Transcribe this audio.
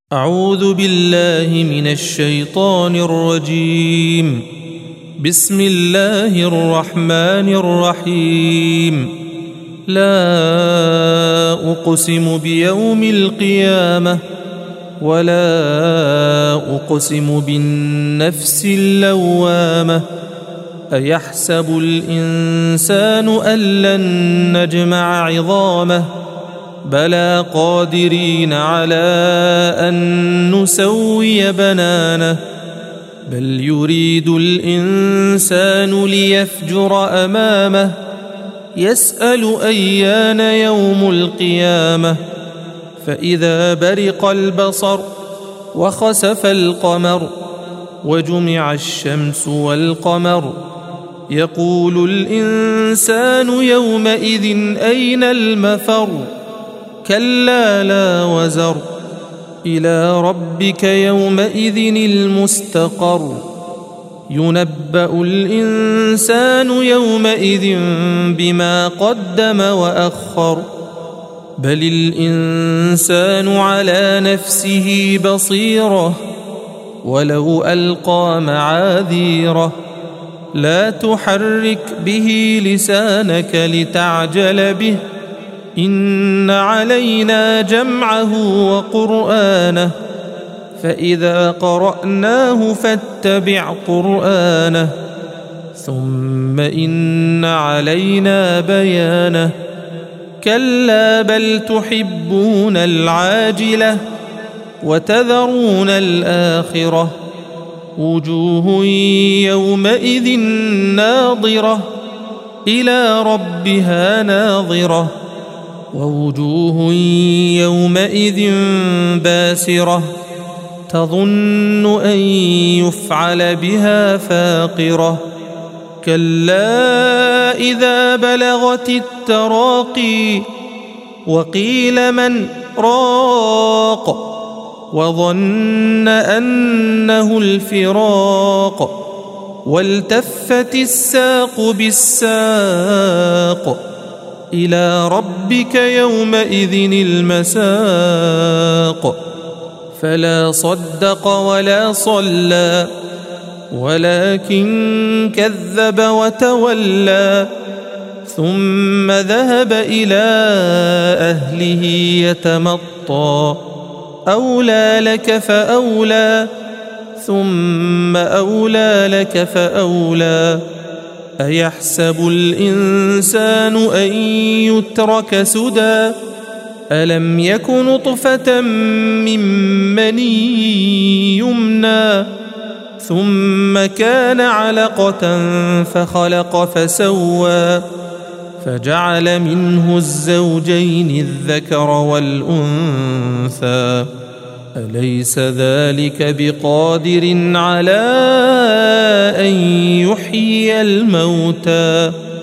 أعوذ بالله من الشيطان الرجيم. بسم الله الرحمن الرحيم. لا أقسم بيوم القيامة ولا أقسم بالنفس اللوامة. أيحسب الإنسان أن لن نجمع عظامه بلى قادرين على أن نسوي بنانه. بل يريد الإنسان ليفجر أمامه يسأل أيان يوم القيامة. فإذا برق البصر وخسف القمر وجمع الشمس والقمر يقول الإنسان يومئذ أين المفر. كلا لا وزر إلى ربك يومئذ المستقر. ينبأ الإنسان يومئذ بما قدم وأخر. بل الإنسان على نفسه بصيرة ولو ألقى معاذيره. لا تحرك به لسانك لتعجل به إن علينا جمعه وقرآنه فإذا قرأناه فاتبع قرآنه ثم إن علينا بيانه. كلا بل تحبون العاجلة وتذرون الآخرة. وجوه يومئذ ناظرة إلى ربها ناظرة ووجوه يومئذ باسرة تظن أن يفعل بها فاقرة. كلا إذا بلغت التراقي وقيل من راق وظن أنه الفراق والتفت الساق بالساق إلى ربك يومئذ المساق. فلا صدق ولا صلى ولكن كذب وتولى ثم ذهب إلى أهله يتمطى. أولى لك فأولى ثم أولى لك فأولى. أيحسب الإنسان أن يترك سدى ألم يك نطفة من مني يمنى ثم كان علقة فخلق فسوى فجعل منه الزوجين الذكر والأنثى. أليس ذلك بقادر على أن يحيي الموتى.